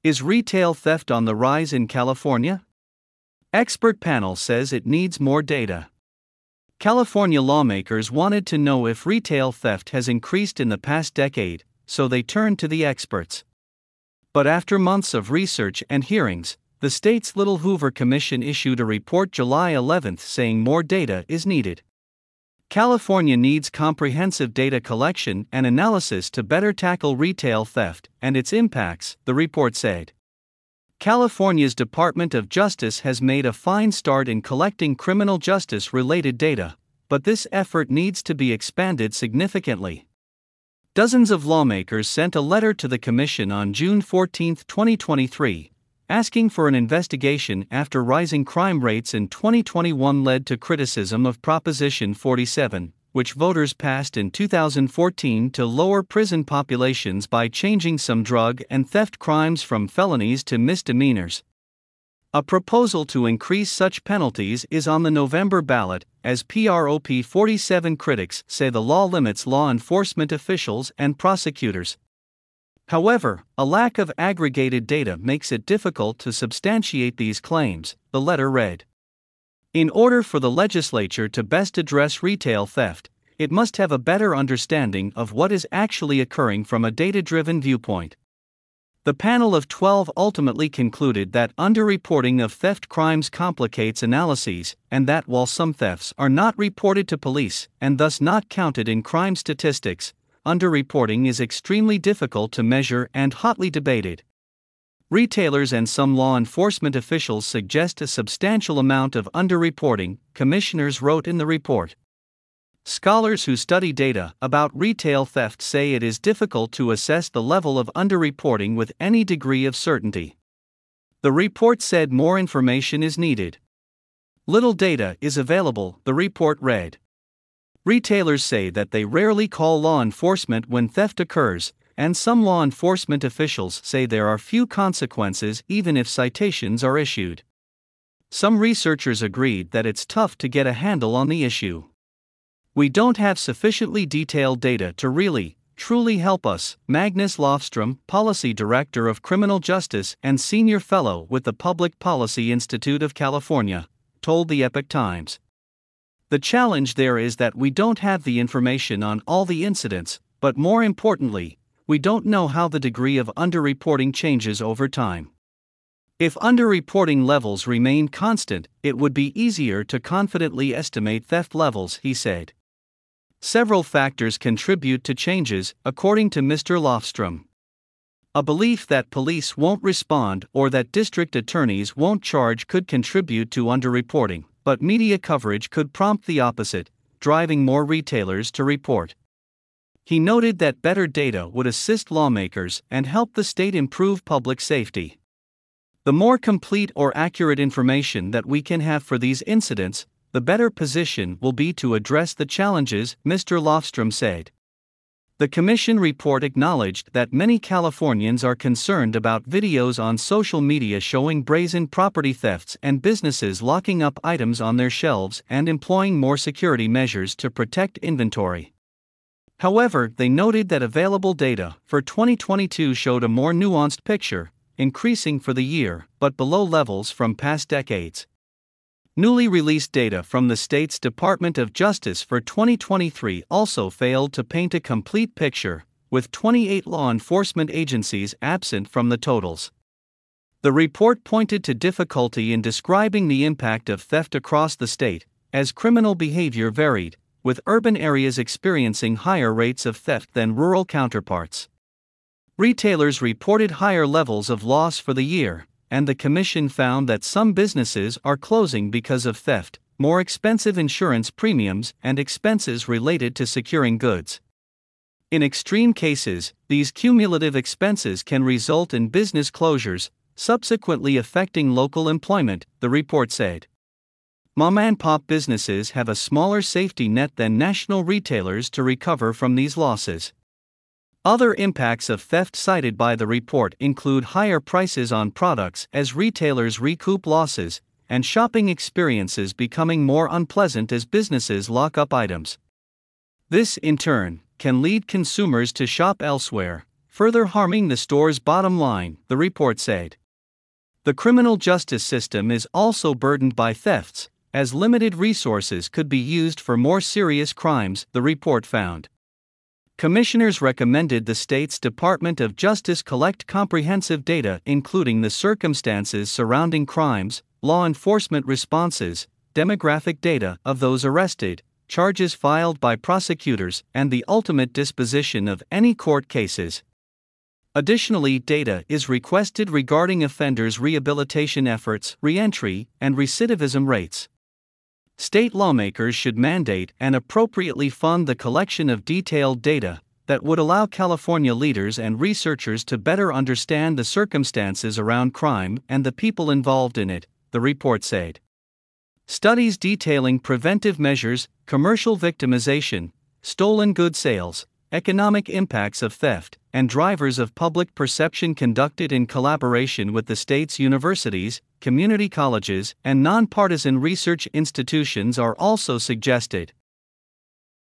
Is retail theft on the rise in California? Expert panel says it needs more data. California lawmakers wanted to know if retail theft has increased in the past decade, so they turned to the experts. But after months of research and hearings, the state's Little Hoover Commission issued a report July 11 saying more data is needed. California needs comprehensive data collection and analysis to better tackle retail theft and its impacts, the report said. California's Department of Justice has made a fine start in collecting criminal justice-related data, but this effort needs to be expanded significantly. Dozens of lawmakers sent a letter to the Commission on June 14, 2023, asking for an investigation after rising crime rates in 2021 led to criticism of Proposition 47, which voters passed in 2014 to lower prison populations by changing some drug and theft crimes from felonies to misdemeanors. A proposal to increase such penalties is on the November ballot, as Prop 47 critics say the law limits law enforcement officials and prosecutors. However, a lack of aggregated data makes it difficult to substantiate these claims, the letter read. In order for the legislature to best address retail theft, it must have a better understanding of what is actually occurring from a data-driven viewpoint. The panel of 12 ultimately concluded that underreporting of theft crimes complicates analyses, and that while some thefts are not reported to police and thus not counted in crime statistics, underreporting is extremely difficult to measure and hotly debated. Retailers and some law enforcement officials suggest a substantial amount of underreporting, commissioners wrote in the report. Scholars who study data about retail theft say it is difficult to assess the level of underreporting with any degree of certainty. The report said more information is needed. Little data is available, the report read. Retailers say that they rarely call law enforcement when theft occurs, and some law enforcement officials say there are few consequences even if citations are issued. Some researchers agreed that it's tough to get a handle on the issue. We don't have sufficiently detailed data to really, truly help us, Magnus Lofstrom, Policy Director of Criminal Justice and Senior Fellow with the Public Policy Institute of California, told the Epoch Times. The challenge there is that we don't have the information on all the incidents, but more importantly, we don't know how the degree of underreporting changes over time. If underreporting levels remain constant, it would be easier to confidently estimate theft levels, he said. Several factors contribute to changes, according to Mr. Lofstrom. A belief that police won't respond or that district attorneys won't charge could contribute to underreporting, but media coverage could prompt the opposite, driving more retailers to report. He noted that better data would assist lawmakers and help the state improve public safety. The more complete or accurate information that we can have for these incidents, the better position will be to address the challenges, Mr. Lofstrom said. The Commission report acknowledged that many Californians are concerned about videos on social media showing brazen property thefts and businesses locking up items on their shelves and employing more security measures to protect inventory. However, they noted that available data for 2022 showed a more nuanced picture, increasing for the year, but below levels from past decades. Newly released data from the state's Department of Justice for 2023 also failed to paint a complete picture, with 28 law enforcement agencies absent from the totals. The report pointed to difficulty in describing the impact of theft across the state, as criminal behavior varied, with urban areas experiencing higher rates of theft than rural counterparts. Retailers reported higher levels of loss for the year, and the Commission found that some businesses are closing because of theft, more expensive insurance premiums, and expenses related to securing goods. In extreme cases, these cumulative expenses can result in business closures, subsequently affecting local employment, the report said. Mom-and-pop businesses have a smaller safety net than national retailers to recover from these losses. Other impacts of theft cited by the report include higher prices on products as retailers recoup losses, and shopping experiences becoming more unpleasant as businesses lock up items. This, in turn, can lead consumers to shop elsewhere, further harming the store's bottom line, the report said. The criminal justice system is also burdened by thefts, as limited resources could be used for more serious crimes, the report found. Commissioners recommended the state's Department of Justice collect comprehensive data including the circumstances surrounding crimes, law enforcement responses, demographic data of those arrested, charges filed by prosecutors, and the ultimate disposition of any court cases. Additionally, data is requested regarding offenders' rehabilitation efforts, reentry, and recidivism rates. State lawmakers should mandate and appropriately fund the collection of detailed data that would allow California leaders and researchers to better understand the circumstances around crime and the people involved in it, the report said. Studies detailing preventive measures, commercial victimization, stolen goods sales, economic impacts of theft, and drivers of public perception conducted in collaboration with the state's universities, community colleges, and nonpartisan research institutions are also suggested.